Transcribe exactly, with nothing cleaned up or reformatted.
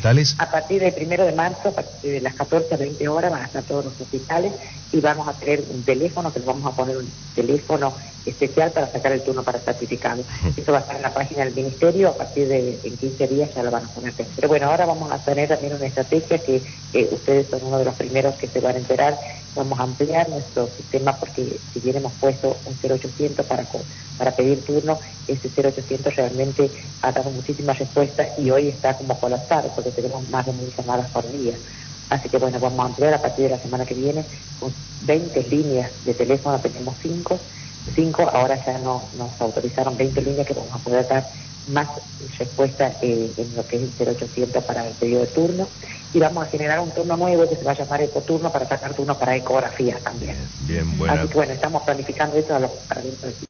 hospitales? A partir del primero de marzo, a partir de las catorce a veinte horas, van a estar todos los hospitales y vamos a tener un teléfono, que le vamos a poner un teléfono especial para sacar el turno para certificado. Eso va a estar en la página del Ministerio, a partir de en quince días ya lo van a poner. Pero bueno, ahora vamos a tener también una estrategia que eh, ustedes son uno de los primeros que se van a enterar. Vamos a ampliar nuestro sistema porque si bien hemos puesto un cero ochocientos para, para pedir turno, ese cero ochocientos realmente ha dado muchísimas respuestas y hoy está como colapsado porque tenemos más de mil llamadas por día. Así que bueno, vamos a ampliar a partir de la semana que viene con veinte líneas de teléfono, tenemos cinco, cinco, ahora ya no, nos autorizaron veinte líneas que vamos a poder dar más respuesta eh, en lo que es el cero ochocientos para el pedido de turno, y vamos a generar un turno nuevo que se va a llamar ecoturno para sacar turnos para ecografías también. Bien, buena. Así que bueno, estamos planificando eso a los, para dentro de